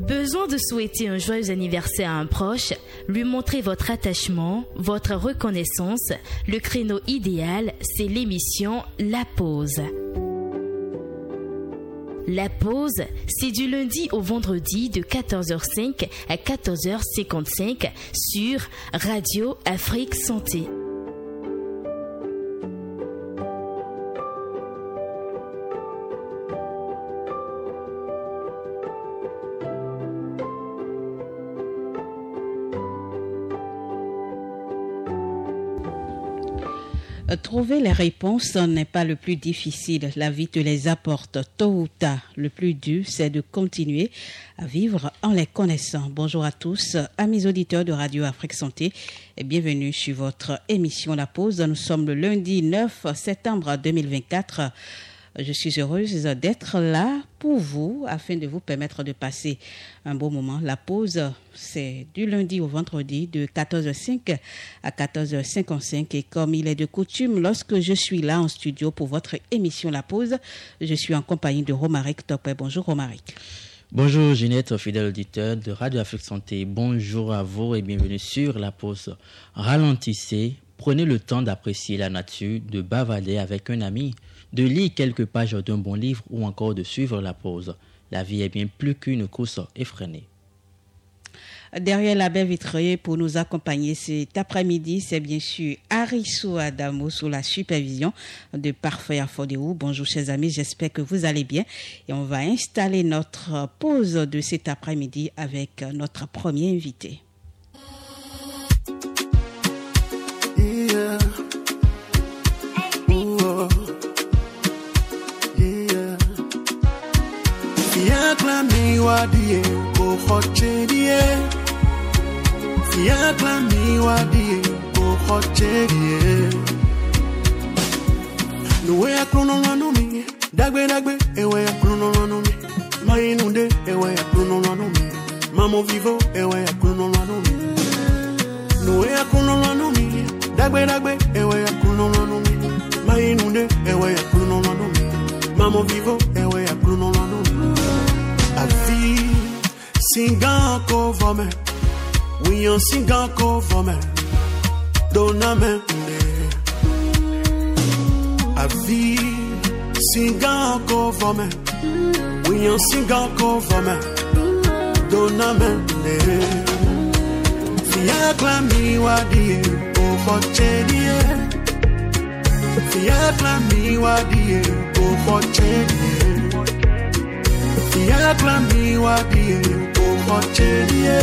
Besoin de souhaiter un joyeux anniversaire à un proche, lui montrer votre attachement, votre reconnaissance. Le créneau idéal, c'est l'émission La Pause. La Pause, c'est du lundi au vendredi de 14h05 à 14h55 sur Radio Afrique Santé. Trouver les réponses n'est pas le plus difficile. La vie te les apporte tôt ou tard. Le plus dur, c'est de continuer à vivre en les connaissant. Bonjour à tous, amis auditeurs de Radio Afrique Santé et bienvenue sur votre émission La Pause. Nous sommes le lundi 9 septembre 2024. Je suis heureuse d'être là pour vous afin de vous permettre de passer un bon moment. La pause, c'est du lundi au vendredi de 14h05 à 14h55. Et comme il est de coutume, lorsque je suis là en studio pour votre émission La Pause, je suis en compagnie de Romaric Topé. Bonjour Romaric. Bonjour Ginette, fidèle auditeur de Radio Afrique Santé. Bonjour à vous et bienvenue sur La Pause. Ralentissez, prenez le temps d'apprécier la nature, de bavarder avec un ami, de lire quelques pages d'un bon livre ou encore de suivre la pause. La vie est bien plus qu'une course effrénée. Derrière la baie vitrée pour nous accompagner cet après-midi, c'est bien sûr Arissou Adamo sous la supervision de Parfait Afodéou. Bonjour chers amis, j'espère que vous allez bien. Et on va installer notre pause de cet après-midi avec notre premier invité. Fiaklami wadie bohochedie Fiaklami wadie bohochedie Nuwe ya krono lanumi Dagbe ewe ya krono lanumi Mainunde ewe ya krono lanumi Mamo vivo ewe ya krono lanumi Nuwe ya krono lanumi Dagbe ewe ya krono lanumi Mainunde ewe ya krono lanumi Mamo vivo ewe ya krono lanumi A vie, singa ko vome, we on singa ko vome, doname ne. A vie, singa ko vome, we on singa ko vome, doname ne. Fiakla mi wadie, o hochedie. Fiakla mi wadie, o hochedie. Fiakla mi wadie, o hochedie.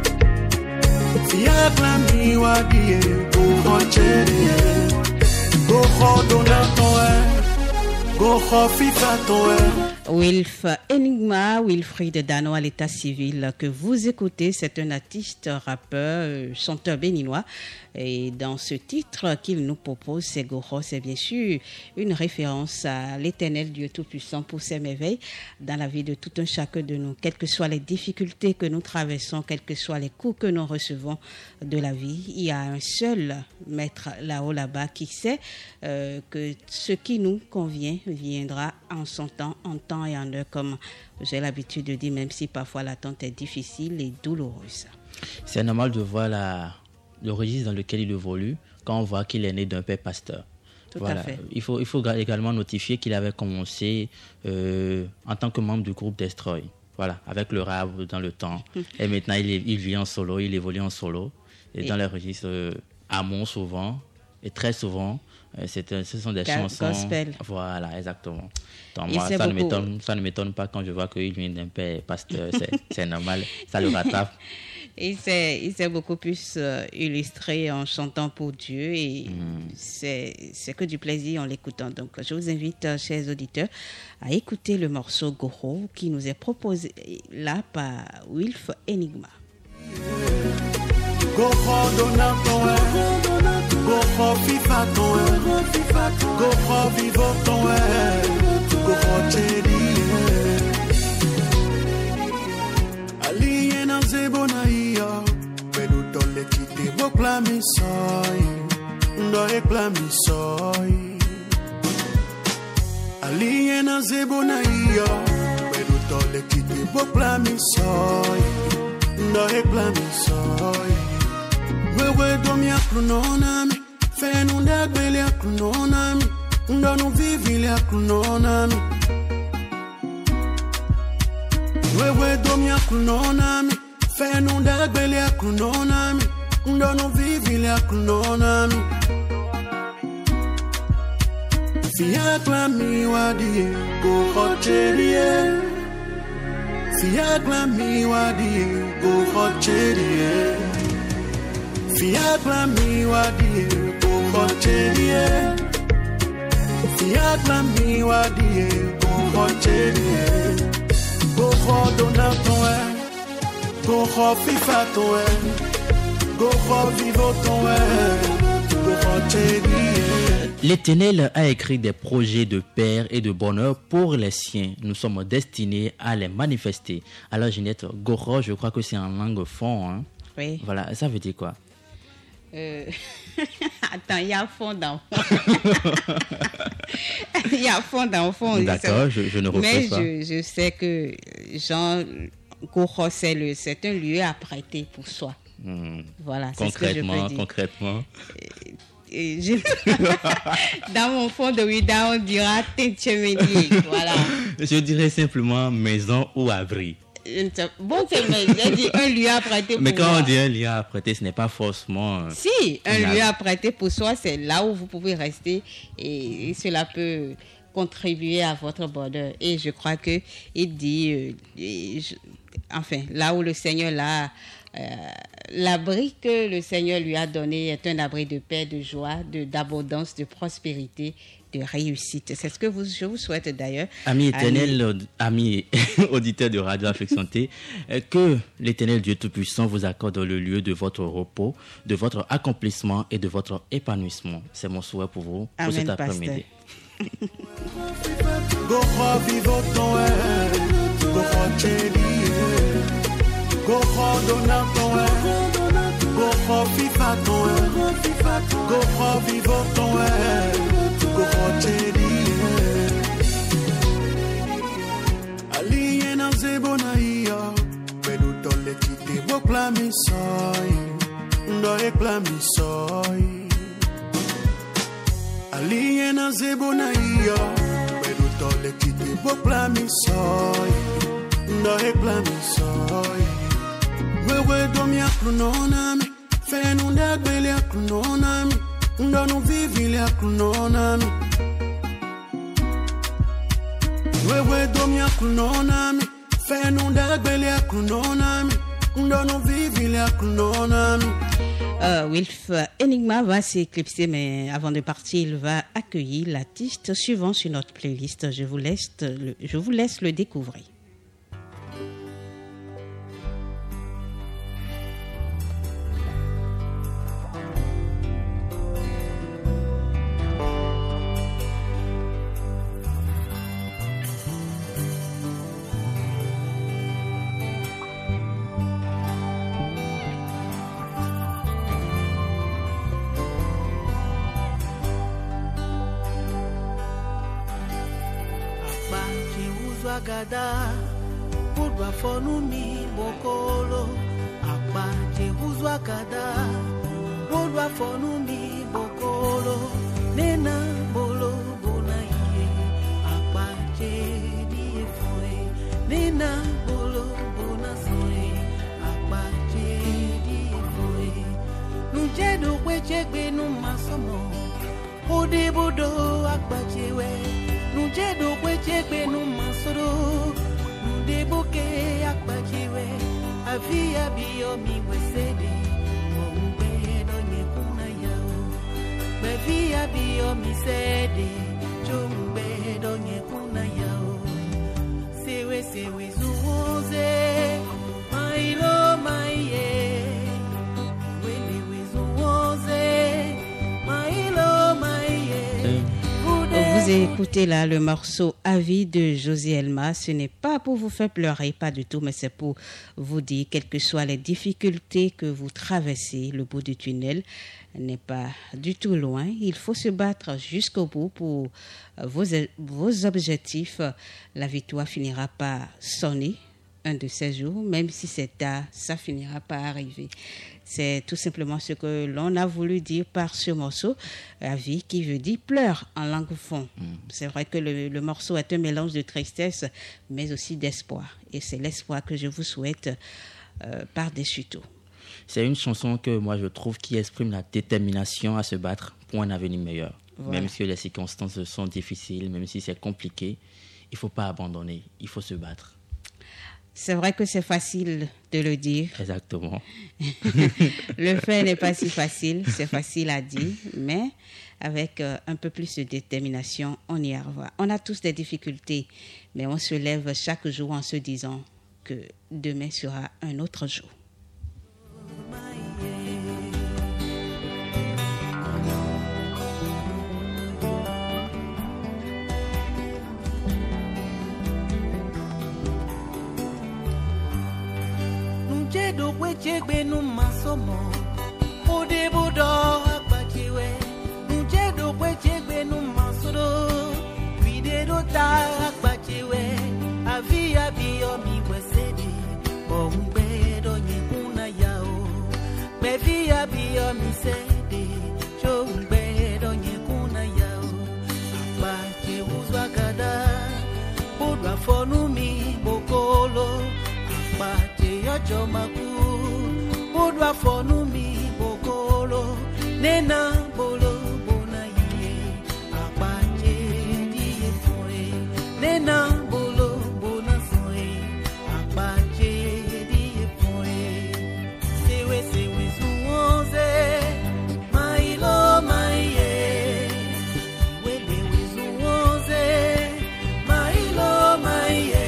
Fiakla mi wadie, o hochedie. Go ho donaton, go ho fifaton. Wilf Enigma, Wilfried Dano à l'état civil que vous écoutez, c'est un artiste, rappeur, chanteur béninois. Et dans ce titre qu'il nous propose, c'est Goro, c'est bien sûr une référence à l'éternel Dieu Tout-Puissant pour ses merveilles dans la vie de tout un chacun de nous, quelles que soient les difficultés que nous traversons, quels que soient les coups que nous recevons de la vie. Il y a un seul maître là-haut, là-bas, qui sait que ce qui nous convient viendra en son temps, en temps et en heure, comme j'ai l'habitude de dire, même si parfois l'attente est difficile et douloureuse. C'est normal de voir le registre dans lequel il évolue quand on voit qu'il est né d'un père pasteur. Tout à fait. Il faut également notifier qu'il avait commencé en tant que membre du groupe Destroy. Voilà, avec le rap dans le temps. Et maintenant, il vit en solo, il évolue en solo. Et dans les registres Amon souvent, et très souvent, ce sont des chansons... Gospel. Voilà, exactement. Donc moi, ça ne m'étonne pas quand je vois qu'il vient d'un père pasteur. C'est normal, ça le rattrape. Il s'est beaucoup plus illustré en chantant pour Dieu et c'est que du plaisir en l'écoutant. Donc, je vous invite, chers auditeurs, à écouter le morceau Goro qui nous est proposé là par Wilf Enigma. Goro donaton, Goro fifaton, Goro vivoton, Goro chedi. Aliena zebonaia, pedu tole kite bokla misoi, ndo ekla misoi. Aliena zebonaia, pedu tole le kiti bokla mi soy. Ndo ekla mi soy. Wewe domi aklunona mi. Fenunda gbele aklunona mi. Ndo nu vivile aklunona mi. Wewe domi aklunona mi. Fenunda gbele aklunona mi. Ndo nu vivile aklunona mi. Fiagla mi wadie go hocherie. Fiagla mi wadie go hocherie. Fiagla mi wadie go hocherie. Fiagla mi wadie go hocherie. Go ho donaton go ho fifa ton go ho vivo ton go hocherie. L'Éternel a écrit des projets de paix et de bonheur pour les siens. Nous sommes destinés à les manifester. Alors, Ginette, Goro, je crois que c'est en langue fond. Hein? Oui. Voilà, ça veut dire quoi? Attends, il y a fond dans fond. Il y a fond dans fond. D'accord, je ne refais pas. Mais je sais que Jean Goro, c'est un lieu à prêter pour soi. Voilà, c'est ce que je peux dire. Concrètement. Dans mon fond de Ouida, on dira Tinchemeni. Voilà. Je dirais simplement maison ou abri. Bon, j'ai dit un lieu à prêter pour Mais quand moi. on dit un lieu à prêter, ce n'est pas forcément... Si, un lieu à prêter pour soi, c'est là où vous pouvez rester et cela peut contribuer à votre bonheur. Et je crois que il dit, enfin, là où le Seigneur l'a... l'abri que le Seigneur lui a donné est un abri de paix, de joie, d'abondance, de prospérité, de réussite. C'est ce que je vous souhaite d'ailleurs. Amis éternels, amis auditeurs de Radio Affection Santé, que l'Éternel Dieu Tout-Puissant vous accorde le lieu de votre repos, de votre accomplissement et de votre épanouissement. C'est mon souhait pour vous, pour cet après-midi. Go ho donaton go ho fifa ton go ho vivo ton go ho chedi Ali na zebona iya pedu tole kiti bokla mi soy ndo ekla mi soy Ali na zebona iya pedu tole kiti bokla mi soy ndo ekla mi soy Wewe domi aklunona mi, fenunda gbele aklunona mi, ndonu vivile aklunona mi. Wewe domi aklunona mi, fenunda gbele aklunona mi, ndonu vivile aklunona mi. Wilf Enigma va s'éclipser, mais avant de partir, il va accueillir l'artiste suivant sur notre playlist. Je vous laisse le découvrir. Gada Pudwa fonu mi bokolo Akpa jehuzwa gada Pudwa fonu mi bokolo Nena bolo bona ye Akpa jedi efoe Nena bolo bona soe Akpa jedi efoe Nujedo wechegbe numasomo Ode bodo akpa jewe Nujedo kwechekwe numasoro Nudeboke akbajiwe Avia biyo miwesede Mungbedo nyekuna yao Bevia biyo misede Chungbedo nyekuna yao Sewe zuoze Mailo maye Wele zuoze Mailo maye Vous écoutez là le morceau Avis de José Elma. Ce n'est pas pour vous faire pleurer, pas du tout, mais c'est pour vous dire, quelles que soient les difficultés que vous traversez, le bout du tunnel n'est pas du tout loin. Il faut se battre jusqu'au bout pour vos objectifs. La victoire finira par sonner un de ces jours, même si c'est tard, ça finira par arriver. C'est tout simplement ce que l'on a voulu dire par ce morceau, Avis, qui veut dire pleure en langue fon. C'est vrai que le morceau est un mélange de tristesse, mais aussi d'espoir. Et c'est l'espoir que je vous souhaite par-dessus tout. C'est une chanson que moi je trouve qui exprime la détermination à se battre pour un avenir meilleur. Voilà. Même si les circonstances sont difficiles, même si c'est compliqué, il ne faut pas abandonner, il faut se battre. C'est vrai que c'est facile de le dire. Exactement. Le fait n'est pas si facile, c'est facile à dire, mais avec un peu plus de détermination, on y arrivera. On a tous des difficultés, mais on se lève chaque jour en se disant que demain sera un autre jour. Do weche gbenu masomo ode bodo akpachiwe nje do weche gbenu masodo vide do ta akpachiwe avia bio mi wesedi bombe do nyekuna yao bevia bio mi sedi chombe do nyekuna yao akpache uzwa kada bodwa fonu mi bokolo akpache yojo maku bodwa fonu mi bokolo nena bolo bona ye akpache die foe nena bolo bona soe akpache die foe sewe zuoze mailo maye wele zuoze mailo maye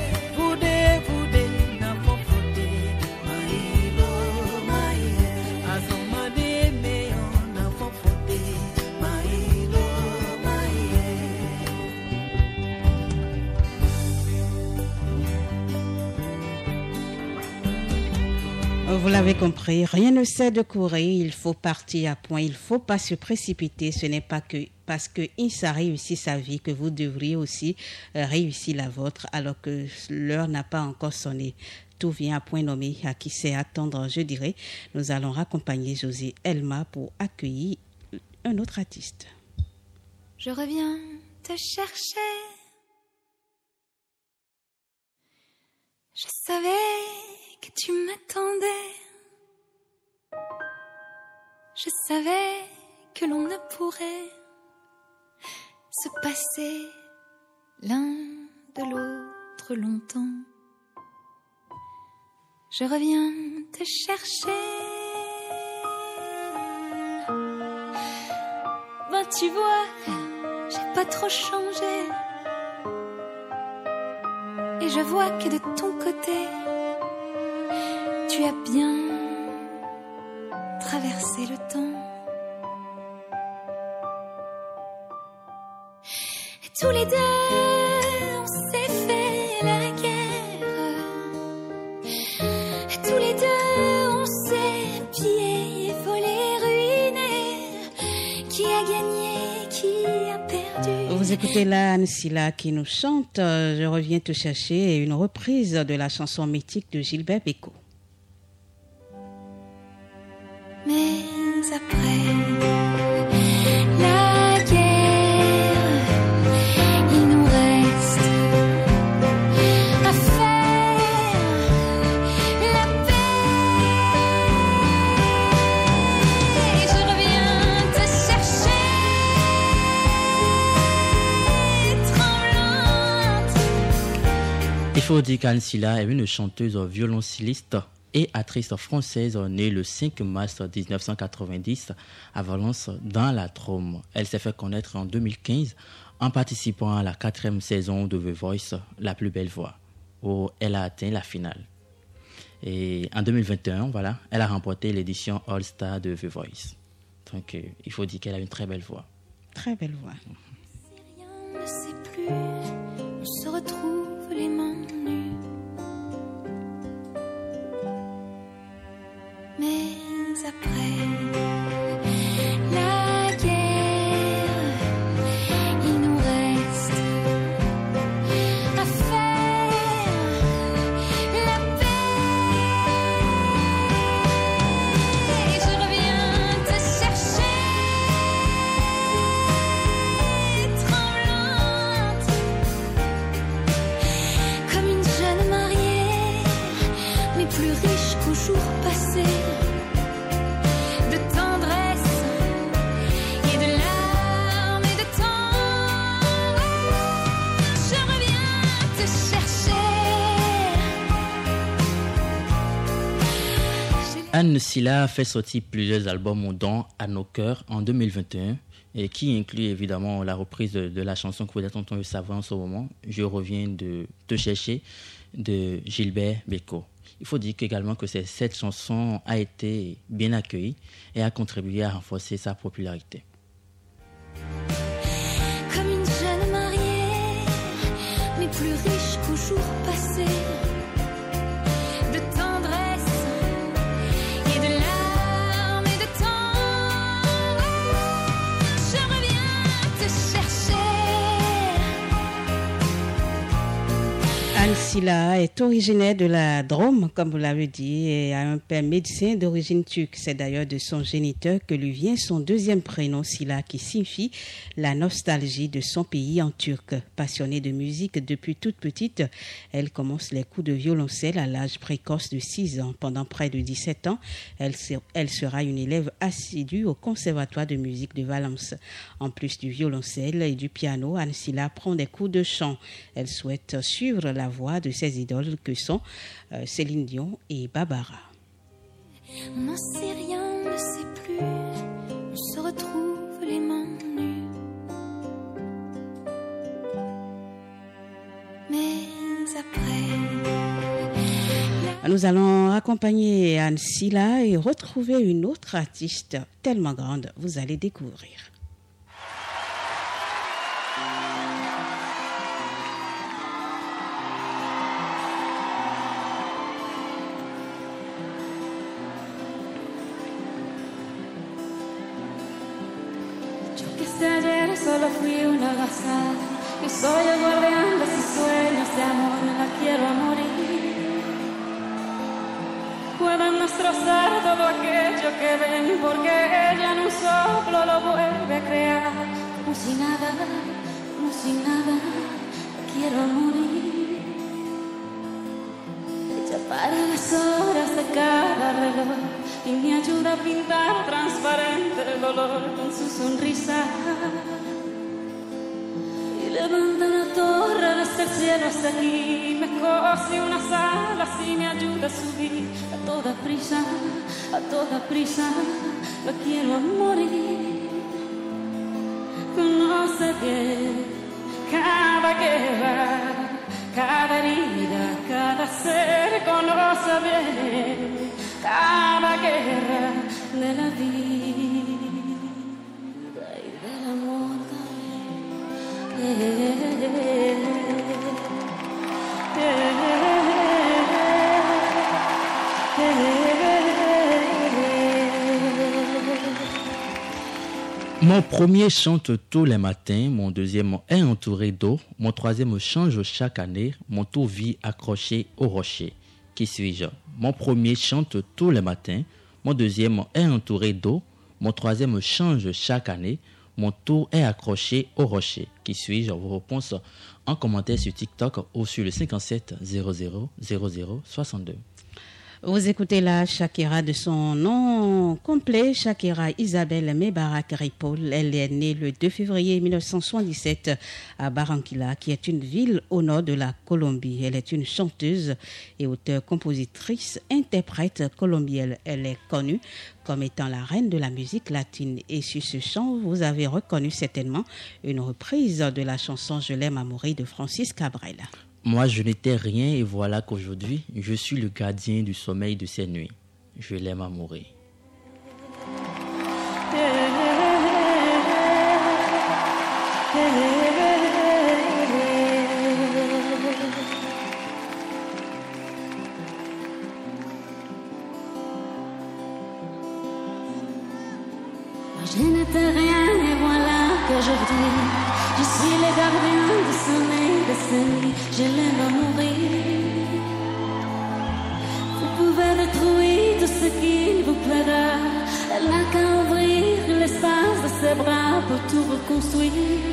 Vous l'avez compris, rien ne sert de courir, il faut partir à point, il ne faut pas se précipiter. Ce n'est pas que parce que Issa réussit sa vie que vous devriez aussi réussir la vôtre, alors que l'heure n'a pas encore sonné. Tout vient à point nommé, à qui sait attendre, je dirais. Nous allons raccompagner José Elma pour accueillir un autre artiste. Je reviens te chercher. Je savais que tu m'attendais. Je savais que l'on ne pourrait se passer l'un de l'autre longtemps. Je reviens te chercher. Ben tu vois, j'ai pas trop changé. Et je vois que de ton côté, tu as bien traversé le temps. Et tous les deux, on s'est fait la guerre. Et tous les deux, on s'est pillé, volé, ruiné. Qui a gagné, qui a perdu? Vous écoutez là Anne Silla qui nous chante Je reviens te chercher, une reprise de la chanson mythique de Gilbert Bécaud. Mais après la guerre, il nous reste à faire la paix. Et je reviens te chercher, tremblante. Il faut dire qu'Anne Silla est une chanteuse violoncelliste et actrice française née le 5 mars 1990 à Valence dans la Drôme. Elle s'est fait connaître en 2015 en participant à la 4e saison de The Voice, La plus belle voix, où elle a atteint la finale. Et en 2021, voilà, elle a remporté l'édition All Star de The Voice. Donc il faut dire qu'elle a une très belle voix. Très belle voix. C'est rien Anne Silla a fait sortir plusieurs albums dont À nos cœurs en 2021 et qui inclut évidemment la reprise de la chanson que vous êtes en train de savoir en ce moment, Je reviens de te chercher, de Gilbert Bécaud. Il faut dire également que cette chanson a été bien accueillie et a contribué à renforcer sa popularité. Comme une jeune mariée, mais plus riche qu'au jour passé, de tendresse et de larmes et de temps. Je reviens te chercher. Anne Silla est originaire de la Drôme, comme vous l'avez dit, et a un père médecin d'origine turque. C'est d'ailleurs de son géniteur que lui vient son deuxième prénom, Silla, qui signifie la nostalgie de son pays en turc. Passionnée de musique depuis toute petite, elle commence les coups de violoncelle à l'âge précoce de 6 ans. Pendant près de 17 ans, elle sera une élève assidue au Conservatoire de musique de Valence. En plus du violoncelle et du piano, Anne Silla prend des cours de chant. Elle souhaite suivre la voix de ses idoles que sont Céline Dion et Barbara. On n'en sait rien, on ne sait plus. On se retrouve les mains nues. Mais après, nous allons accompagner Anne Silla et retrouver une autre artiste tellement grande, vous allez découvrir. Ayer solo fui una gazada y soy el guardián de sus sueños de amor, la quiero a morir. Pueden destrozar todo aquello que ven porque ella en un soplo lo vuelve a crear. Como si nada, la quiero a morir. Ella para las horas de cada reloj y me ayuda a pintar transparente el dolor con su sonrisa. Y levanta una torre desde el cielo hasta aquí, me cose unas alas y me ayuda a subir. A toda prisa, la quiero a morir. Conoce bien cada guerra, cada herida, cada ser, conoce bien cada guerra de la vida y del amor Mon premier chante tous les matins, mon deuxième est entouré d'eau, mon troisième change chaque année, mon tout vit accroché au rocher. Qui suis-je? Mon premier chante tous les matins, mon deuxième est entouré d'eau, mon troisième change chaque année, mon tour est accroché au rocher. Qui suis-je? Vos réponses en commentaire sur TikTok ou sur le 57 00 00 62. Vous écoutez la Shakira de son nom complet, Shakira Isabelle Mebarak Ripoll. Elle est née le 2 février 1977 à Barranquilla, qui est une ville au nord de la Colombie. Elle est une chanteuse et auteure-compositrice, interprète colombienne. Elle est connue comme étant la reine de la musique latine. Et sur ce chant, vous avez reconnu certainement une reprise de la chanson Je l'aime à mourir de Francis Cabrel. Moi, je n'étais rien et voilà qu'aujourd'hui, je suis le gardien du sommeil de ces nuits. Je l'aime à mourir. Moi, je n'étais rien et voilà qu'aujourd'hui, je suis le gardien du sommeil de ces nuits. Je l'aime à mourir. Vous pouvez détruire tout ce qu'il vous plaira. Elle n'a qu'à ouvrir l'espace de ses bras pour tout reconstruire,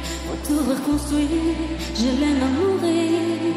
Je l'aime à mourir.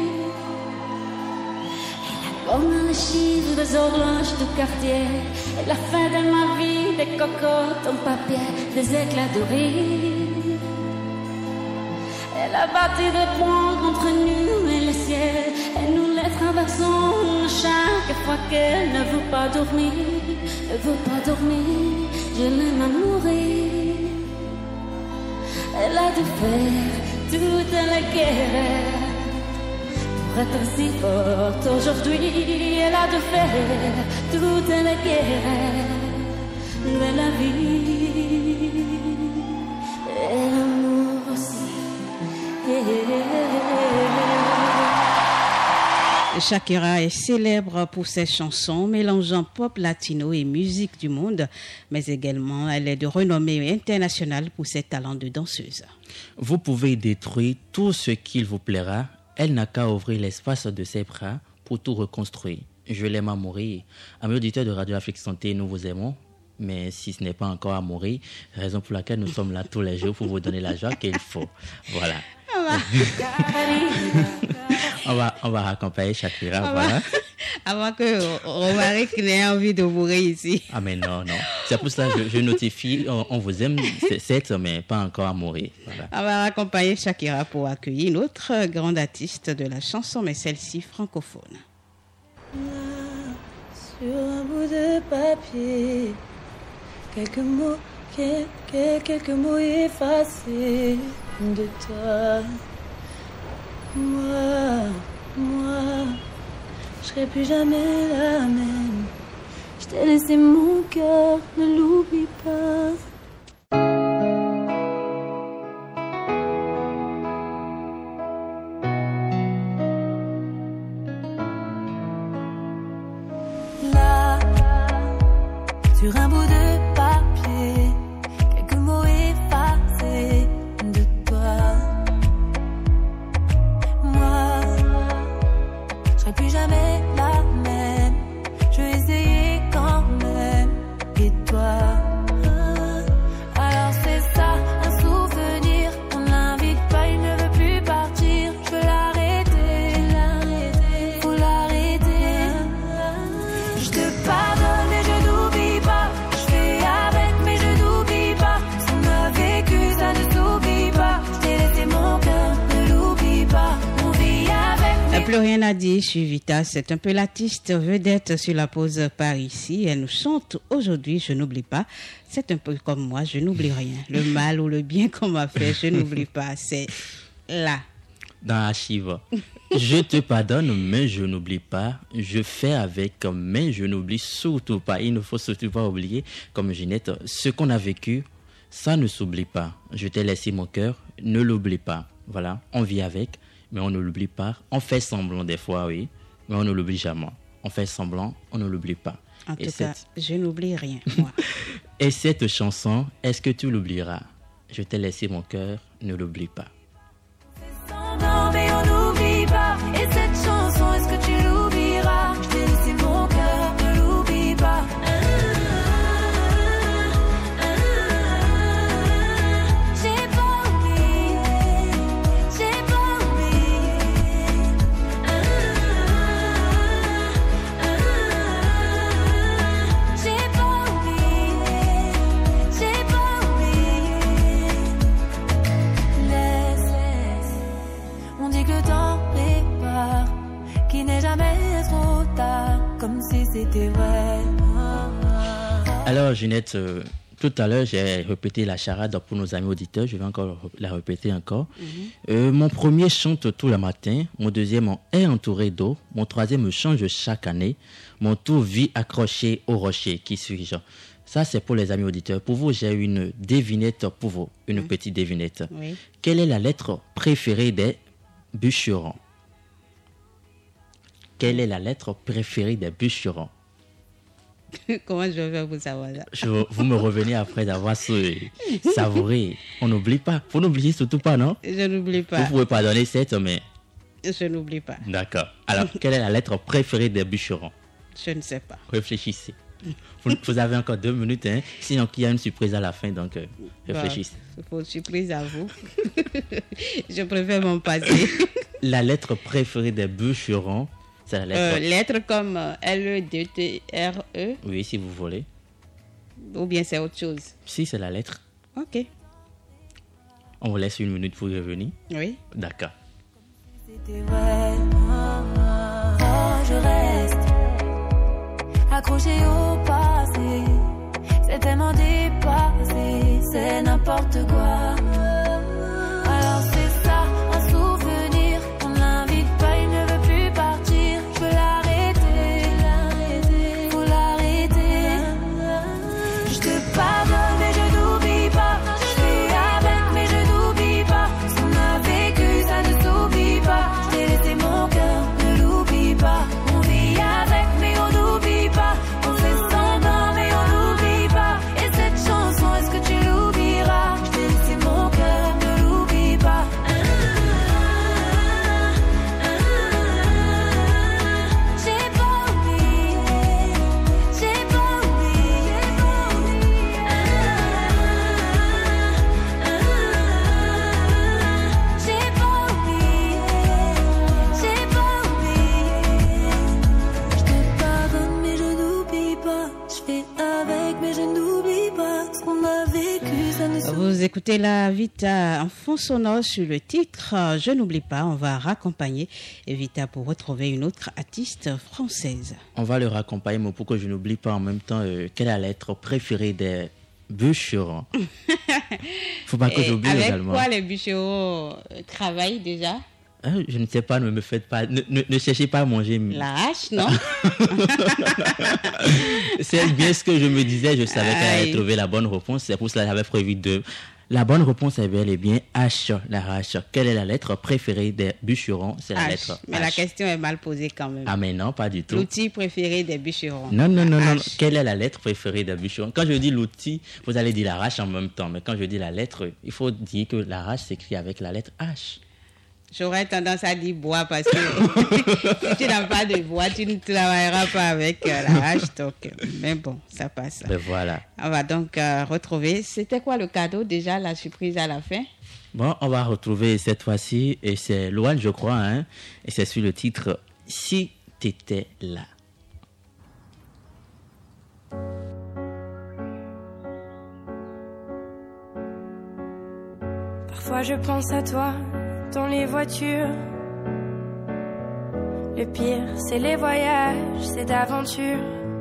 Elle a comme les chiffres des horloges du quartier. Elle a fait de ma vie des cocottes en papier, des éclats de rire. Elle a bâti des ponts entre nous et le ciel, et nous les traversons chaque crois qu'elle ne veut pas dormir, elle veut pas dormir, je l'aime à mourir. Elle a dû faire toute la guerre pour être si forte aujourd'hui. Elle a dû faire toute la guerre de la vie et l'amour aussi. Shakira est célèbre pour ses chansons mélangeant pop latino et musique du monde, mais également elle est de renommée internationale pour ses talents de danseuse. Vous pouvez détruire tout ce qu'il vous plaira. Elle n'a qu'à ouvrir l'espace de ses bras pour tout reconstruire. Je l'aime à mourir. Amis auditeurs de Radio Afrique Santé, nous vous aimons. Mais si ce n'est pas encore à mourir, raison pour laquelle nous sommes là tous les jours pour vous donner la joie qu'il faut. Voilà. on va accompagner Shakira. Voilà. Avant que Romaric n'ait envie de mourir ici. Ah mais non. C'est pour ça que je notifie, on vous aime, certes, mais pas encore à mourir. Voilà. On va accompagner Shakira pour accueillir une autre grande artiste de la chanson, mais celle-ci francophone. Sur un bout de papier, quelques mots effacés de toi. Moi, je serai plus jamais la même. Je t'ai laissé mon cœur, ne l'oublie pas. Là, sur un bout de papier, quelques mots effacés de toi. Moi, je serai plus jamais la même. Je vais essayer quand même. Et toi, alors c'est ça, un souvenir. On l'invite pas, il ne veut plus partir. Je veux l'arrêter, faut l'arrêter. Je te pardonne et je n'oublie pas. Je fais avec mais je n'oublie pas. Ce qu'on a vécu, ça ne s'oublie pas. Je t'ai laissé mon cœur, ne l'oublie pas. On vit avec. Plus rien à dire sur Vita, c'est un peu l'artiste vedette sur la pause par ici. Elle nous chante aujourd'hui, je n'oublie pas. C'est un peu comme moi, je n'oublie rien. Le mal ou le bien qu'on m'a fait, je n'oublie pas. C'est là. Dans l'archive. Je te pardonne, mais je n'oublie pas. Je fais avec, mais je n'oublie surtout pas. Il ne faut surtout pas oublier, comme Ginette, ce qu'on a vécu, ça ne s'oublie pas. Je t'ai laissé mon cœur, ne l'oublie pas. Voilà, on vit avec, mais on ne l'oublie pas. On fait semblant des fois, oui, mais on ne l'oublie jamais. On fait semblant, on ne l'oublie pas. En tout cas, je n'oublie rien, moi. Et cette chanson, est-ce que tu l'oublieras? Je t'ai laissé mon cœur, ne l'oublie pas. Non mais on n'oublie pas. Et cette chanson, est-ce que tu l'oublieras? Je t'ai laissé mon cœur, ne l'oublie pas. J'ai pas oublié, j'ai pas oublié. J'ai pas oublié, j'ai pas oublié. Laisse. On dit que le temps prépare, qu'il n'est jamais trop tard, comme si c'était vrai. Alors, Ginette, tout à l'heure, j'ai répété la charade pour nos amis auditeurs. Je vais encore la répéter encore. Mon premier chante tout le matin. Mon deuxième est entouré d'eau. Mon troisième change chaque année. Mon tour vit accroché au rocher. Qui suis-je? Ça, c'est pour les amis auditeurs. Pour vous, j'ai une devinette pour vous. Une petite devinette. Oui. Quelle est la lettre préférée des bûcherons? Quelle est la lettre préférée des bûcherons? Comment je vais faire pour savoir ça? Vous me revenez après d'avoir savouré. On n'oublie pas. Faut n'oublier surtout pas, non? Je n'oublie pas. Vous pouvez pardonner cette, mais... Je n'oublie pas. D'accord. Alors, quelle est la lettre préférée des bûcherons? Je ne sais pas. Réfléchissez. Vous avez encore 2 minutes, hein? Sinon, il y a une surprise à la fin, donc réfléchissez. Il faut une surprise à vous. Je préfère m'en passer. La lettre préférée des bûcherons, c'est la lettre... lettre comme L-E-D-T-R-E. Oui, si vous voulez. Ou bien c'est autre chose? Si, c'est la lettre. Ok. On vous laisse 1 minute pour y revenir. Oui. D'accord. C'était vrai. Oh, je reste c'est n'importe quoi. Alors c'est ça, un souvenir. On l'invite pas, il ne veut plus partir. Je veux l'arrêter, faut l'arrêter. Je te pardonne mais je n'oublie pas. Je fais avec mais je n'oublie pas. Ce qu'on a vécu, ça ne s'oublie pas. Je t'ai laissé mon cœur, ne l'oublie pas. On vit avec mais on n'oublie pas. On fait semblant mais on n'oublie pas. Et cette chanson, est-ce que tu l'oublieras? Je t'ai laissé mon cœur, ne l'oublie pas. J'ai pas oublié, j'ai pas oublié. J'ai pas oublié, j'ai pas oublié. Je te pardonne mais je n'oublie pas. Je fais avec mais je n'oublie pas. Ce qu'on a vécu, ça ne s'oublie. Vous écoutez la Vita en fond sonore sur le titre Je n'oublie pas. On va raccompagner Vita pour retrouver une autre artiste française. On va le raccompagner, mais pour que je n'oublie pas en même temps quelle est la lettre préférée des bûcherons. Faut pas que j'oublie avec également. quoi les bûcherons travaillent déjà? Je ne sais pas, ne me faites pas, ne cherchez pas à manger. La hache, non? C'est bien ce que je me disais, je savais qu'elle allait trouver la bonne réponse, c'est pour cela que j'avais prévu deux. La bonne réponse est bel et bien H, la hache. Quelle est la lettre préférée des bûcherons? C'est la H. lettre Mais H. la question est mal posée quand même. Ah mais non, pas du tout. L'outil préféré des bûcherons. Non. H. Quelle est la lettre préférée des bûcherons? Quand je dis l'outil, vous allez dire la hache en même temps. Mais quand je dis la lettre, il faut dire que la hache s'écrit avec la lettre H. J'aurais tendance à dire bois parce que si tu n'as pas de bois, tu ne travailleras pas avec la hache. Donc, mais bon, ça passe. Ben voilà. On va donc retrouver. C'était quoi le cadeau déjà, la surprise à la fin? Bon, on va retrouver cette fois-ci, et c'est Louane, je crois, hein, et c'est sur le titre Si t'étais là. Parfois je pense à toi dans les voitures. Le pire, c'est les voyages, c'est d'aventure.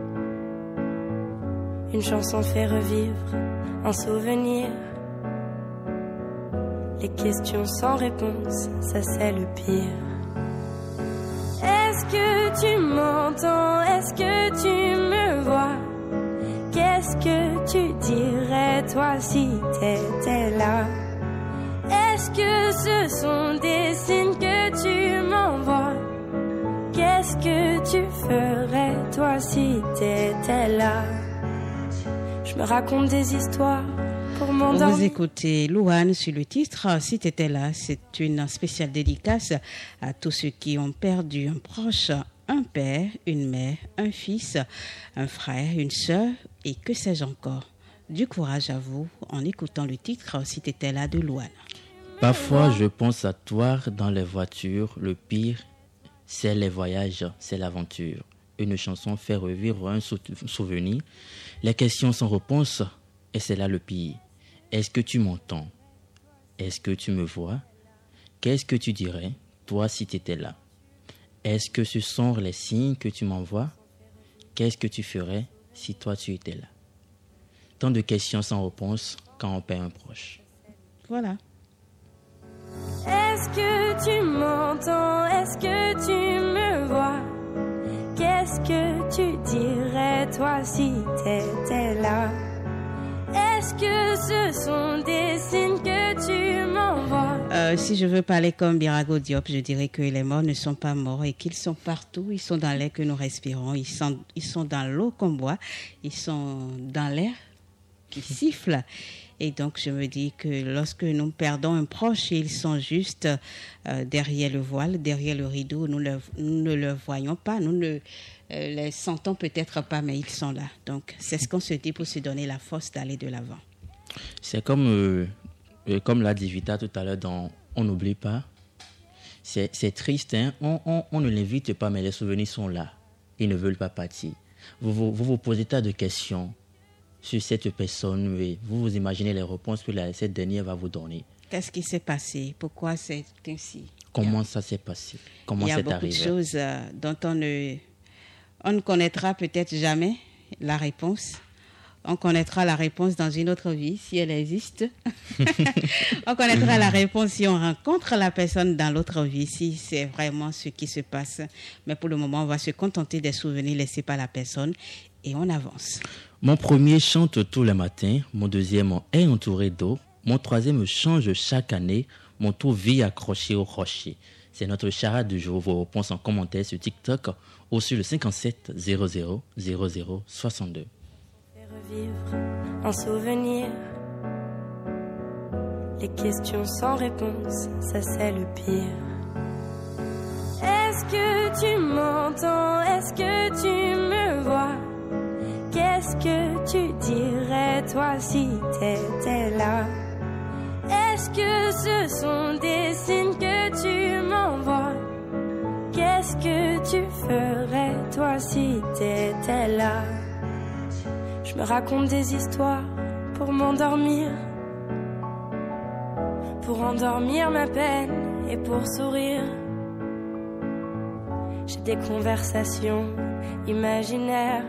Une chanson fait revivre un souvenir. Les questions sans réponse, ça c'est le pire. Est-ce que tu m'entends? Est-ce que tu me vois? Qu'est-ce que tu dirais toi si t'étais là? Est-ce que ce sont des signes que tu m'envoies? Qu'est-ce que tu ferais toi si t'étais là? Je me raconte des histoires pour m'endormir. Vous écoutez Louane sur le titre Si t'étais là. C'est une spéciale dédicace à tous ceux qui ont perdu un proche, un père, une mère, un fils, un frère, une sœur et que sais-je encore. Du courage à vous en écoutant le titre Si t'étais là de Louane. Parfois, je pense à toi dans les voitures. Le pire, c'est les voyages, c'est l'aventure. Une chanson fait revivre un souvenir. Les questions sans réponse, et c'est là le pire. Est-ce que tu m'entends? Est-ce que tu me vois? Qu'est-ce que tu dirais, toi, si tu étais là? Est-ce que ce sont les signes que tu m'envoies? Qu'est-ce que tu ferais si toi, tu étais là? Tant de questions sans réponse quand on perd un proche. Voilà. Est-ce que tu m'entends? Est-ce que tu me vois? Qu'est-ce que tu dirais toi si t'étais là? Est-ce que ce sont des signes que tu m'envoies? Si je veux parler comme Birago Diop, je dirais que les morts ne sont pas morts et qu'ils sont partout. Ils sont dans l'air que nous respirons. Ils sont dans l'eau qu'on boit. Ils sont dans l'air qui siffle. Et donc, je me dis que lorsque nous perdons un proche, ils sont juste derrière le voile, derrière le rideau. Nous ne le voyons pas, nous ne les sentons peut-être pas, mais ils sont là. Donc, c'est ce qu'on se dit pour se donner la force d'aller de l'avant. C'est comme l'a dit Vita tout à l'heure dans On n'oublie pas. C'est triste, hein? On ne l'invite pas, mais les souvenirs sont là. Ils ne veulent pas partir. Vous posez tas de questions sur cette personne, et vous imaginez les réponses que cette dernière va vous donner. Qu'est-ce qui s'est passé? Pourquoi c'est ainsi? Comment ça s'est passé? Comment c'est arrivé? Il y a beaucoup de choses dont on ne connaîtra peut-être jamais la réponse. On connaîtra la réponse dans une autre vie, si elle existe. On connaîtra la réponse si on rencontre la personne dans l'autre vie, si c'est vraiment ce qui se passe. Mais pour le moment, on va se contenter des souvenirs laissés par la personne et on avance. Mon premier chante tous les matins, mon deuxième est entouré d'eau, mon troisième change chaque année, mon tour vit accroché au rocher. C'est notre charade du jour. Vos réponses en commentaire sur TikTok ou sur le 57 00 00 62. Revivre un souvenir. Les questions sans réponse, ça c'est le pire. Est-ce que tu m'entends? Est-ce que tu me vois? Qu'est-ce que tu dirais toi si t'étais là? Est-ce que ce sont des signes que tu m'envoies? Qu'est-ce que tu ferais toi si t'étais là? Je me raconte des histoires pour m'endormir, pour endormir ma peine et pour sourire. J'ai des conversations imaginaires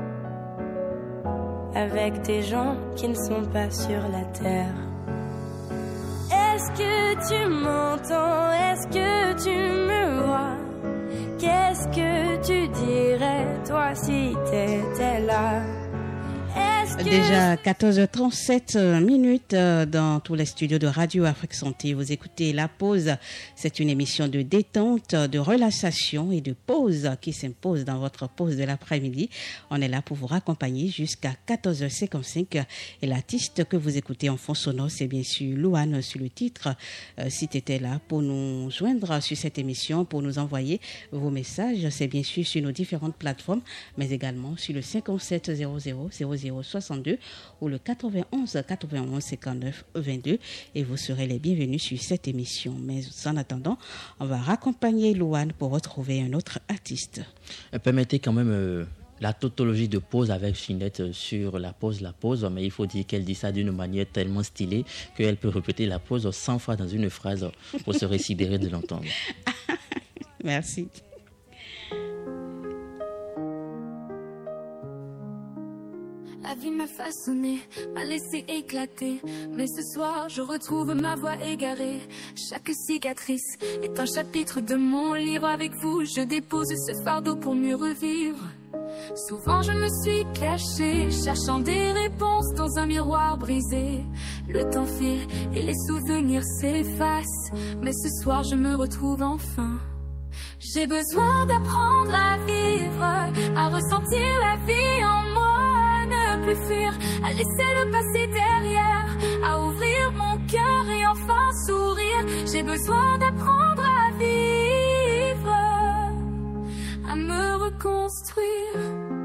avec des gens qui ne sont pas sur la terre. Est-ce que tu m'entends? Est-ce que tu me vois? Qu'est-ce que tu dirais toi si t'étais là? Déjà 14h37 minutes dans tous les studios de Radio Afrique Santé. Vous écoutez La Pause. C'est une émission de détente, de relaxation et de pause qui s'impose dans votre pause de l'après-midi. On est là pour vous raccompagner jusqu'à 14h55. Et l'artiste que vous écoutez en fond sonore, c'est bien sûr Louane sur le titre. Si tu étais là pour nous joindre sur cette émission, pour nous envoyer vos messages, c'est bien sûr sur nos différentes plateformes, mais également sur le 57 00 00 62 ou le 91 91 59 22 et vous serez les bienvenus sur cette émission. Mais en attendant, on va raccompagner Louane pour retrouver un autre artiste. Permettez quand même la tautologie de pause avec Ginette sur la pause, mais il faut dire qu'elle dit ça d'une manière tellement stylée qu'elle peut répéter la pause 100 fois dans une phrase pour se résidérer de l'entendre. Merci. La vie m'a façonné, m'a laissé éclater. Mais ce soir, je retrouve ma voix égarée. Chaque cicatrice est un chapitre de mon livre. Avec vous, je dépose ce fardeau pour mieux revivre. Souvent, je me suis cachée, cherchant des réponses dans un miroir brisé. Le temps file et les souvenirs s'effacent. Mais ce soir, je me retrouve enfin. J'ai besoin d'apprendre à vivre, à ressentir la vie en moi. Ne plus fuir, à laisser le passé derrière, à ouvrir mon cœur et enfin sourire. J'ai besoin d'apprendre à vivre, à me reconstruire.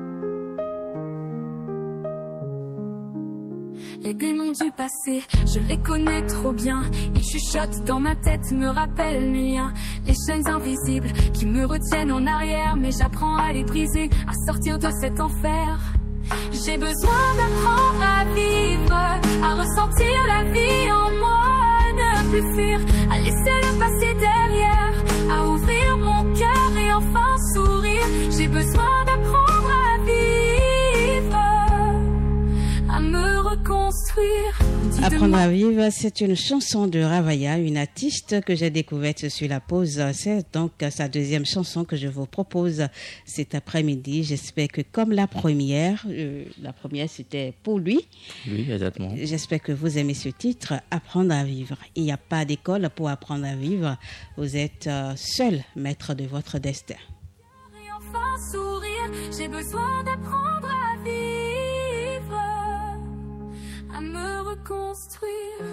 Les démons du passé, je les connais trop bien. Ils chuchotent dans ma tête, me rappellent mes liens. Les chaînes invisibles qui me retiennent en arrière. Mais j'apprends à les briser, à sortir de cet enfer. J'ai besoin d'apprendre à vivre, à ressentir la vie en moi. Ne plus fuir, à laisser le passé derrière, à ouvrir mon cœur et enfin sourire. J'ai besoin d'apprendre à vivre, à me reconstruire. Apprendre à vivre, c'est une chanson de Ravaya, une artiste que j'ai découverte sur la pause. C'est donc sa deuxième chanson que je vous propose cet après-midi. J'espère que comme la première c'était pour lui. Oui, exactement. J'espère que vous aimez ce titre, Apprendre à vivre. Il n'y a pas d'école pour apprendre à vivre. Vous êtes seul maître de votre destin. Et enfin sourire, j'ai besoin d'apprendre à vivre, à me reconstruire.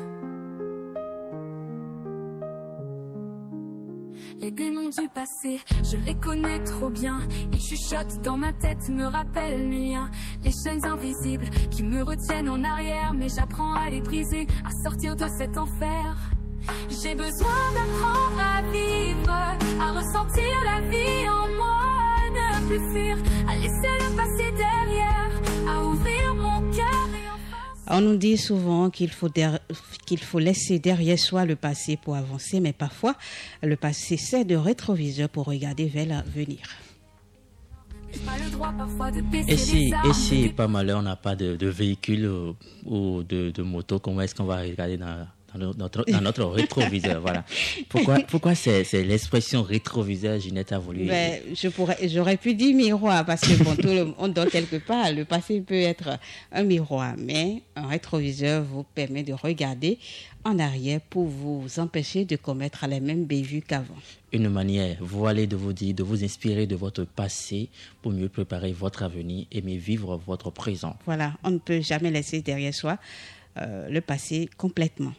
Les démons du passé, je les connais trop bien. Ils chuchotent dans ma tête, me rappellent mes liens. Les chaînes invisibles qui me retiennent en arrière. Mais j'apprends à les briser, à sortir de cet enfer. J'ai besoin d'apprendre à vivre, à ressentir la vie en moi. Ne plus fuir, à laisser le passé derrière, à ouvrir mon cœur et enfin... On nous dit souvent qu'il faut laisser derrière soi le passé pour avancer, mais parfois le passé sert de rétroviseur pour regarder vers l'avenir. droit parfois de baisser les armes. Et si par malheur on n'a pas de véhicule ou de moto, comment est-ce qu'on va regarder dans notre rétroviseur? Voilà. Pourquoi c'est l'expression rétroviseur, Ginette a voulu... J'aurais pu dire miroir, parce que bon, tout le monde dort quelque part. Le passé peut être un miroir, mais un rétroviseur vous permet de regarder en arrière pour vous empêcher de commettre les mêmes bévues qu'avant. Une manière, voilée de vous dire, de vous inspirer de votre passé pour mieux préparer votre avenir et mieux vivre votre présent. Voilà, on ne peut jamais laisser derrière soi le passé complètement.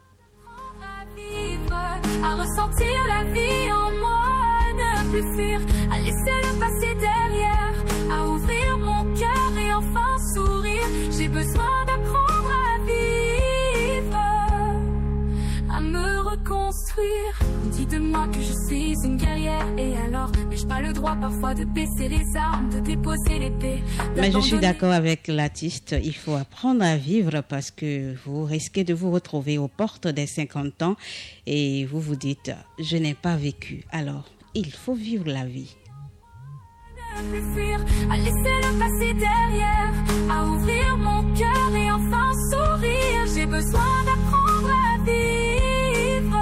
À ressentir la vie en moi, ne plus fuir, à laisser le passé derrière, à ouvrir mon cœur et enfin sourire. J'ai besoin d'apprendre à vivre, à me reconstruire. On dit de moi que je suis une guerrière, et alors n'ai-je pas le droit parfois de baisser les armes, de déposer l'épée? Mais je suis d'accord avec l'artiste, il faut apprendre à vivre parce que vous risquez de vous retrouver aux portes des 50 ans et vous vous dites « je n'ai pas vécu ». Alors, il faut vivre la vie. Ne plus fuir, à laisser le passé derrière, à ouvrir mon cœur et enfin sourire. J'ai besoin d'apprendre à vivre,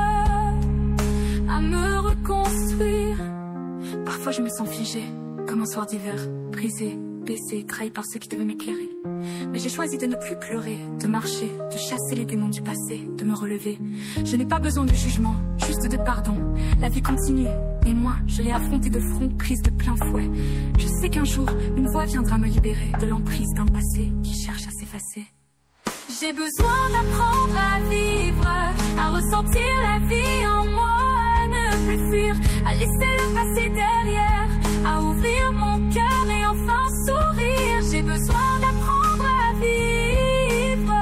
à me reconstruire. Parfois je me sens figée, comme un soir d'hiver, brisée, baissée, trahie par ceux qui devaient m'éclairer. Mais j'ai choisi de ne plus pleurer, de marcher, de chasser les démons du passé, de me relever. Je n'ai pas besoin de jugement, juste de pardon. La vie continue, et moi, je l'ai affrontée de front, prise de plein fouet. Je sais qu'un jour, une voix viendra me libérer de l'emprise d'un passé qui cherche à s'effacer. J'ai besoin d'apprendre à vivre, à ressentir la vie en moi, à ne plus fuir, à laisser le passé derrière, à ouvrir mon cœur et enfin sourire. J'ai besoin d'apprendre à vivre,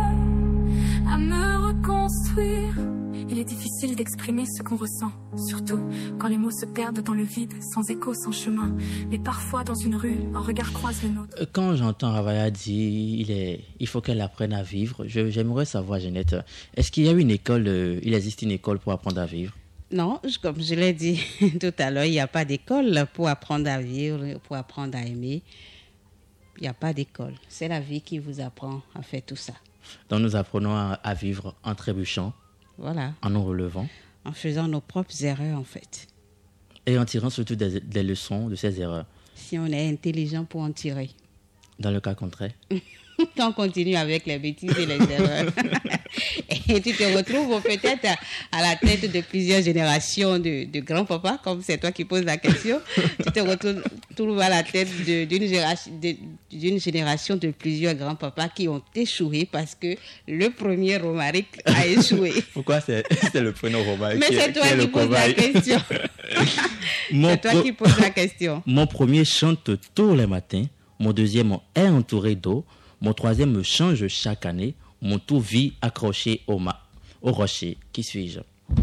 à me reconstruire. Il est difficile d'exprimer ce qu'on ressent, surtout quand les mots se perdent dans le vide, sans écho, sans chemin. Mais parfois dans une rue, un regard croise le nôtre. Quand j'entends Ravaya dire il faut qu'elle apprenne à vivre, j'aimerais savoir, Ginette, est-ce qu'il y a une école, il existe une école pour apprendre à vivre? Non, comme je l'ai dit tout à l'heure, il n'y a pas d'école pour apprendre à vivre, pour apprendre à aimer. Il n'y a pas d'école. C'est la vie qui vous apprend à faire tout ça. Donc nous apprenons à vivre en trébuchant, voilà, en nous relevant. En faisant nos propres erreurs, en fait. Et en tirant surtout des leçons de ces erreurs. Si on est intelligent pour en tirer. Dans le cas contraire. On continue avec les bêtises et les erreurs. Et tu te retrouves peut-être à la tête de plusieurs générations de grands-papas, comme c'est toi qui poses la question. Tu te retrouves à la tête d'une génération de plusieurs grands-papas qui ont échoué parce que le premier Romaric a échoué. Pourquoi c'est le premier Romaric? Mais c'est toi qui poses la question. C'est toi qui poses la question. Mon premier chante tous les matins. Mon deuxième est entouré d'eau. Mon troisième me change chaque année. Mon tout vit accroché au rocher. Qui suis-je?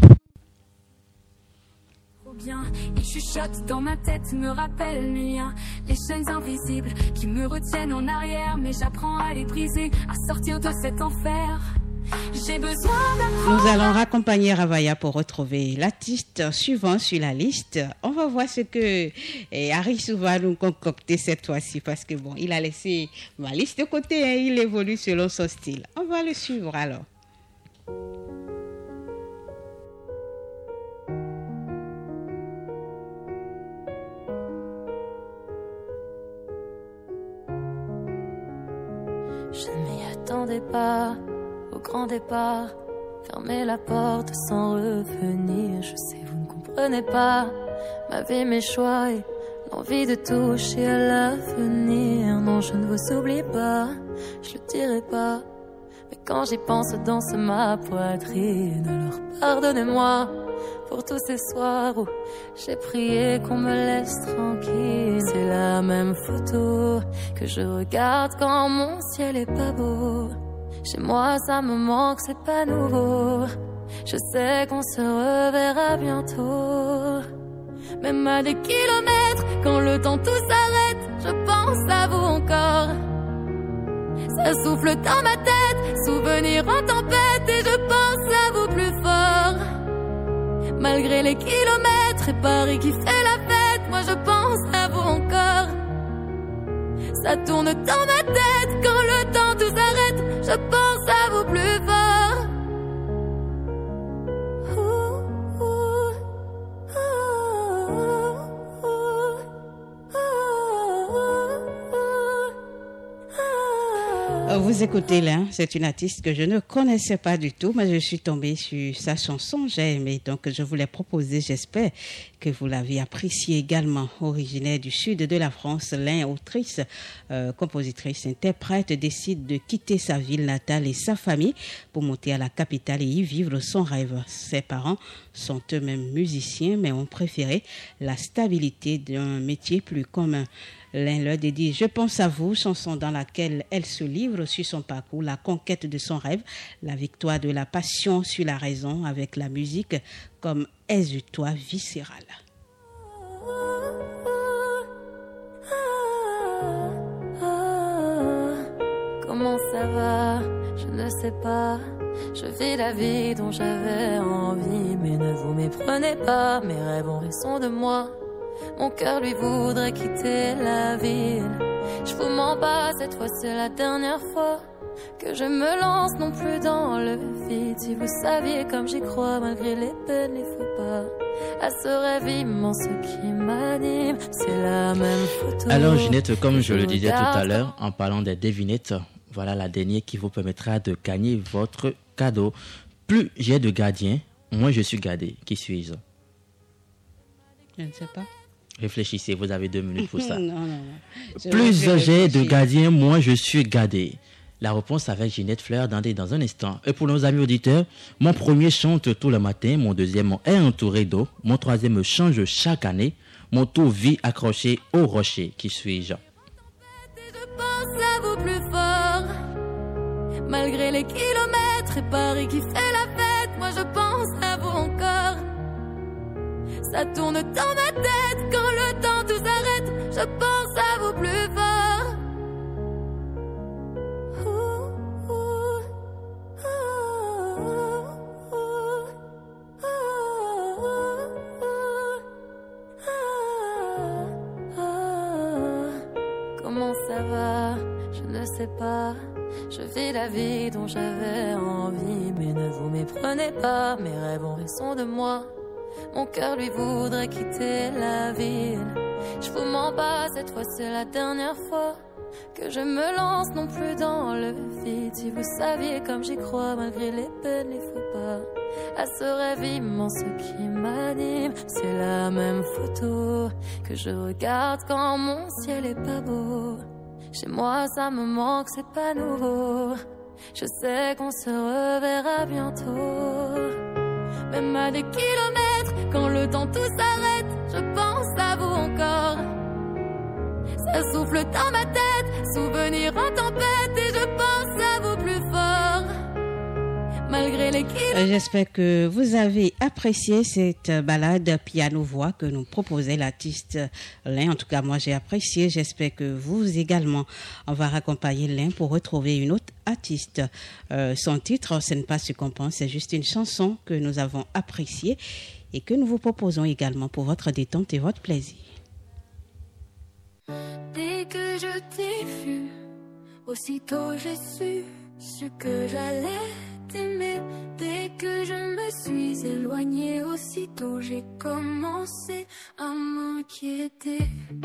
Bien, il chuchote dans ma tête, me rappelle mes liens, les chaînes invisibles qui me retiennent en arrière, mais j'apprends à les briser, à sortir de cet enfer. J'ai besoin d'apprendre. Nous allons raccompagner Ravaya pour retrouver l'artiste suivant sur la liste. On va voir ce que Harris va nous concocter cette fois-ci parce que bon, il a laissé ma liste de côté, hein, il évolue selon son style. On va le suivre alors. Je ne m'y attendais pas au grand départ, fermer la porte sans revenir. Je sais, vous ne comprenez pas ma vie, mes choix et l'envie de toucher à l'avenir. Non, je ne vous oublie pas, je le dirai pas, mais quand j'y pense danse ma poitrine. Alors pardonnez-moi pour tous ces soirs où j'ai prié qu'on me laisse tranquille. C'est la même photo que je regarde quand mon ciel est pas beau. Chez moi ça me manque, c'est pas nouveau. Je sais qu'on se reverra bientôt. Même à des kilomètres, quand le temps tout s'arrête, je pense à vous encore. Ça souffle dans ma tête, souvenir en tempête, et je pense à vous plus fort. Malgré les kilomètres et Paris qui fait la fête, moi je pense à vous encore. Ça tourne dans ma tête quand le temps tout s'arrête. Je pense à vous plus fort. Vous écoutez là, c'est une artiste que je ne connaissais pas du tout, mais je suis tombée sur sa chanson, j'ai aimé, donc je vous l'ai proposée, j'espère que vous l'avez appréciée également. Originaire du sud de la France, Lin, autrice, compositrice, interprète, décide de quitter sa ville natale et sa famille pour monter à la capitale et y vivre son rêve. Ses parents sont eux-mêmes musiciens, mais ont préféré la stabilité d'un métier plus commun. L'un leur dédie « Je pense à vous », chanson dans laquelle elle se livre sur son parcours, la conquête de son rêve, la victoire de la passion sur la raison avec la musique comme exutoire viscéral. Comment ça va? Je ne sais pas. Je vis la vie dont j'avais envie, mais ne vous méprenez pas, mes rêves ont raison de moi. Mon cœur lui voudrait quitter la ville. Je vous mens pas, cette fois c'est la dernière fois que je me lance non plus dans le vide. Si vous saviez comme j'y crois malgré les peines, les faux pas, à ce rêve immense qui m'anime, c'est la même photo. Alors Ginette, comme je le disais tout à l'heure, en parlant des devinettes, voilà la dernière qui vous permettra de gagner votre cadeau. Plus j'ai de gardiens, moins je suis gardé. Qui suis-je? Je ne sais pas. Réfléchissez, vous avez 2 minutes pour ça. Non. Plus j'ai de gardiens, moins je suis gardé. La réponse avec Ginette Fleur dans un instant. Et pour nos amis auditeurs, mon premier chante tout le matin, mon deuxième est entouré d'eau, mon troisième change chaque année, mon tour vit accroché au rocher. Qui suis-je? Je pense à vous plus fort. Malgré les kilomètres et Paris qui fait la fête, moi je pense à vous encore. Ça tourne dans ma tête quand le temps tout s'arrête. Je pense à vous plus fort. Comment ça va? Je ne sais pas. Je vis la vie dont j'avais envie, mais ne vous méprenez pas, mes rêves ont raison de moi. Mon cœur lui voudrait quitter la ville. Je vous mens pas, cette fois c'est la dernière fois que je me lance non plus dans le vide. Si vous saviez comme j'y crois malgré les peines, les faux pas, à ce rêve immense qui m'anime, c'est la même photo que je regarde quand mon ciel est pas beau. Chez moi ça me manque, c'est pas nouveau. Je sais qu'on se reverra bientôt. Même à des kilomètres, quand le temps tout s'arrête, je pense à vous encore. Ça souffle dans ma tête, souvenir en tempête, et je pense à vous plus fort. Malgré les kilomètres. J'espère que vous avez apprécié cette balade piano-voix que nous proposait l'artiste Lin. En tout cas, moi j'ai apprécié. J'espère que vous également. On va raccompagner Lin pour retrouver une autre artiste. Son titre, ce n'est pas ce qu'on pense, c'est juste une chanson que nous avons appréciée et que nous vous proposons également pour votre détente et votre plaisir. Dès que je t'ai vu, aussitôt j'ai su ce que j'allais t'aimer. Dès que je me suis éloignée, aussitôt j'ai commencé à m'inquiéter.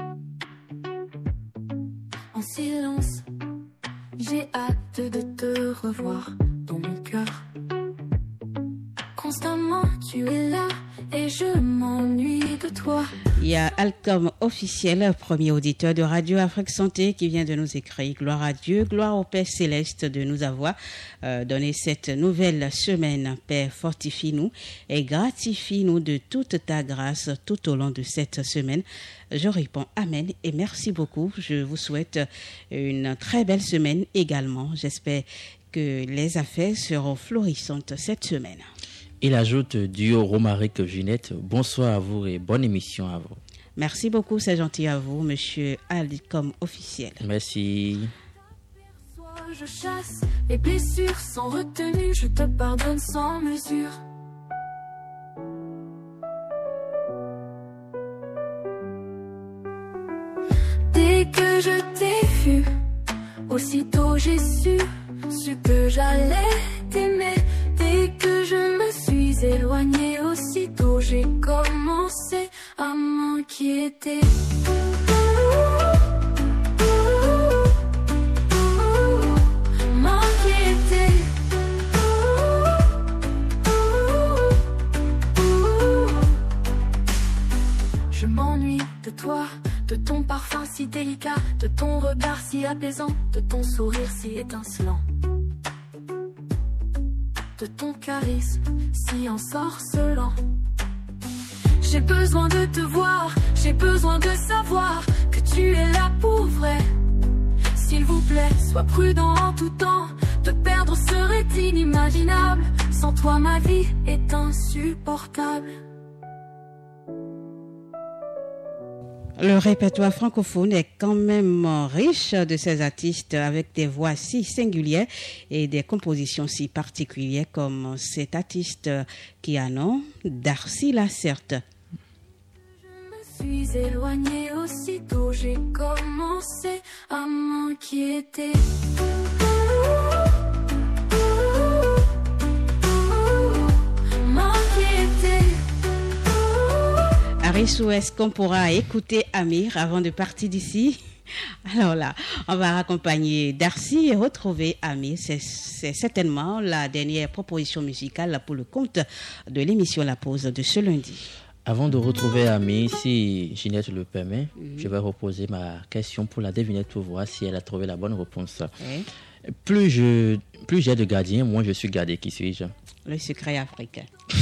En silence, j'ai hâte de te revoir dans mon cœur. Constamment tu es là et je m'ennuie de toi. Il y a Alcom officiel, premier auditeur de Radio Afrique Santé, qui vient de nous écrire « Gloire à Dieu, gloire au Père Céleste de nous avoir donné cette nouvelle semaine. Père, fortifie-nous et gratifie-nous de toute ta grâce tout au long de cette semaine. » Je réponds Amen et merci beaucoup. Je vous souhaite une très belle semaine également. J'espère que les affaires seront florissantes cette semaine. Il ajoute duo Romaric Ginette. Bonsoir à vous et bonne émission à vous. Merci beaucoup, c'est gentil à vous, monsieur Alcom officiel. Merci. Je chasse les blessures sans retenue, je te pardonne sans mesure. Dès que que je t'ai vu, aussitôt j'ai su que j'allais t'aimer. Dès que je me suis éloignée, aussitôt j'ai commencé à m'inquiéter. Je m'ennuie de toi, de ton parfum si délicat, de ton regard si apaisant, de ton sourire si étincelant, de ton charisme si ensorcelant. J'ai besoin de te voir, j'ai besoin de savoir que tu es là pour vrai. S'il vous plaît, sois prudent en tout temps, te perdre serait inimaginable. Sans toi ma vie est insupportable. Le répertoire francophone est quand même riche de ces artistes avec des voix si singulières et des compositions si particulières comme cet artiste qui a nom Darcy Lacerte. Je me suis éloignée, aussitôt j'ai commencé à m'inquiéter. Arissou, est-ce qu'on pourra écouter Amir avant de partir d'ici? Alors là, on va raccompagner Darcy et retrouver Amir. C'est certainement la dernière proposition musicale pour le compte de l'émission La Pause de ce lundi. Avant de retrouver Amir, si Ginette le permet, je vais reposer ma question pour la devinette pour voir si elle a trouvé la bonne réponse. Oui. Plus j'ai de gardiens, moins je suis gardé. Qui suis-je? Le secret africain.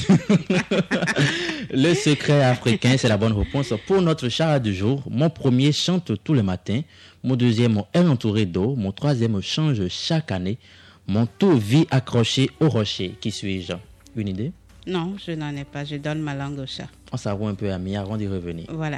Le secret africain, c'est la bonne réponse. Pour notre charade du jour, mon premier chante tous les matins, mon deuxième est entouré d'eau, mon troisième change chaque année, mon tout vit accroché au rocher. Qui suis-je? Une idée? Non, je n'en ai pas. Je donne ma langue au chat. On s'arrête un peu à mi avant d'y revenir. Voilà.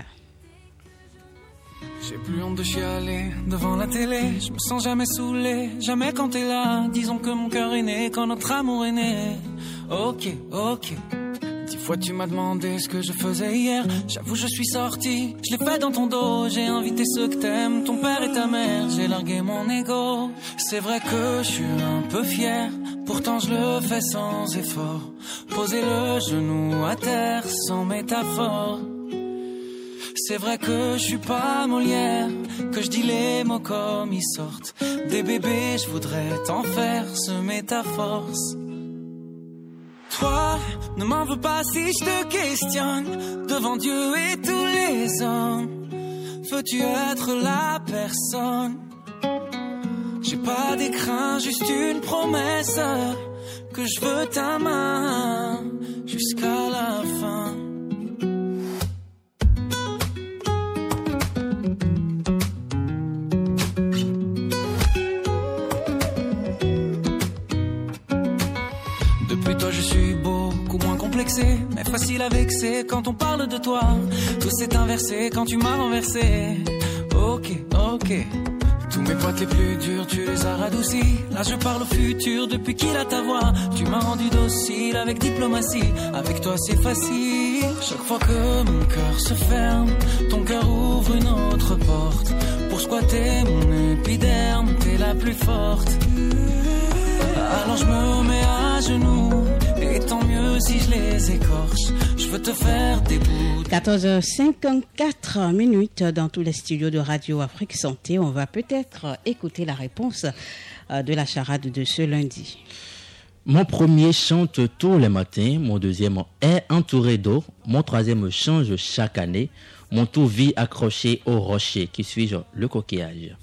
J'ai plus honte de chialer devant la télé. Je me sens jamais saoulé, jamais quand t'es là. Disons que mon cœur est né quand notre amour est né. Ok. 10 fois tu m'as demandé ce que je faisais hier. J'avoue je suis sorti, je l'ai fait dans ton dos. J'ai invité ceux que t'aimes, ton père et ta mère. J'ai largué mon ego. C'est vrai que je suis un peu fier, pourtant je le fais sans effort. Poser le genou à terre sans métaphore. C'est vrai que je suis pas Molière, que je dis les mots comme ils sortent. Des bébés, je voudrais t'en faire semer ta force. Toi, ne m'en veux pas si je te questionne devant Dieu et tous les hommes. Veux-tu être la personne? J'ai pas d'écrin, juste une promesse, que je veux ta main jusqu'à la fin. Depuis toi je suis beaucoup moins complexé, mais facile à vexer quand on parle de toi. Tout s'est inversé quand tu m'as renversé. Ok. Tous mes potes les plus durs, tu les as radoucis. Là je parle au futur depuis qu'il a ta voix. Tu m'as rendu docile avec diplomatie. Avec toi c'est facile. Chaque fois que mon cœur se ferme, ton cœur ouvre une autre porte. Pour squatter mon épiderme, t'es la plus forte. Alors je me mets à genoux, et tant mieux si je les écorche. Je veux te faire des bouts. 14h54 dans tous les studios de Radio Afrique Santé. On va peut-être écouter la réponse de la charade de ce lundi. Mon premier chante tous les matins, mon deuxième est entouré d'eau, mon troisième change chaque année, mon tout vit accroché au rocher. Qui suis-je? Le coquillage.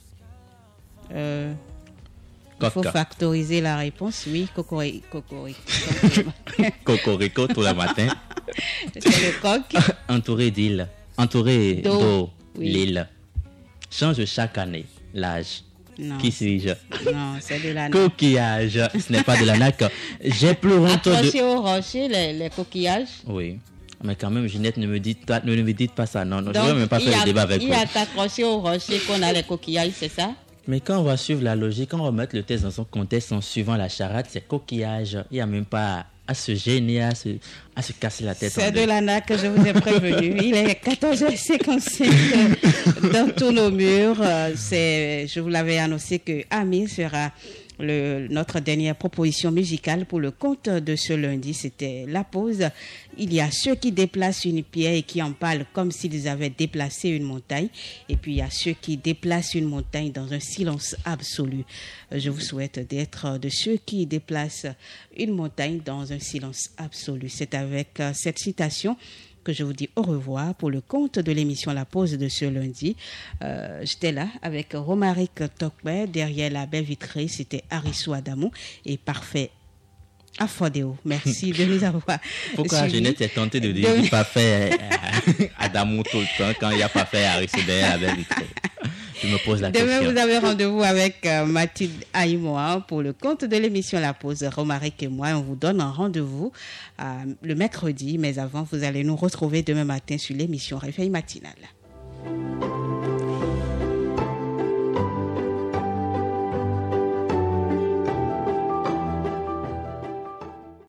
Il faut factoriser la réponse. Oui, cocorico. Cocorico tous les matins. C'est le coq. Entouré d'île. Entouré d'eau. Oui. L'île. Change chaque année. L'âge. Non. Qui suis-je? Non, c'est de la coquillage. Ce n'est pas de la naque. J'ai plus honte de... Accroché au rocher, les coquillages. Oui. Mais quand même, Ginette, ne me dites pas ça. Non, donc, je ne veux même pas faire le débat avec vous. Il y a accroché au rocher qu'on a les coquillages, c'est ça? Mais quand on va suivre la logique, quand on va mettre le texte dans son contexte en suivant la charade, c'est coquillage. Il n'y a même pas à se gêner, à se casser la tête. C'est de l'ANA que je vous ai prévenu. Il est 14h55 dans tous nos murs. Je vous l'avais annoncé que Ami sera notre dernière proposition musicale pour le compte de ce lundi. C'était la pause. Il y a ceux qui déplacent une pierre et qui en parlent comme s'ils avaient déplacé une montagne. Et puis il y a ceux qui déplacent une montagne dans un silence absolu. Je vous souhaite d'être de ceux qui déplacent une montagne dans un silence absolu. C'est avec cette citation que je vous dis au revoir pour le compte de l'émission La Pause de ce lundi. J'étais là avec Romaric Tokbe. Derrière la baie vitrée, c'était Arissou Adamou et Parfait Afodéo. Merci de nous avoir Pourquoi Jeannette est tentée de dire Parfait Adamou tout le temps quand il n'y a pas fait Arissou derrière la baie vitrée? Je me pose la question. Demain, vous avez rendez-vous avec Mathilde Aïmoa pour le compte de l'émission La Pause. Romaric et moi, on vous donne un rendez-vous le mercredi. Mais avant, vous allez nous retrouver demain matin sur l'émission Réveil matinal.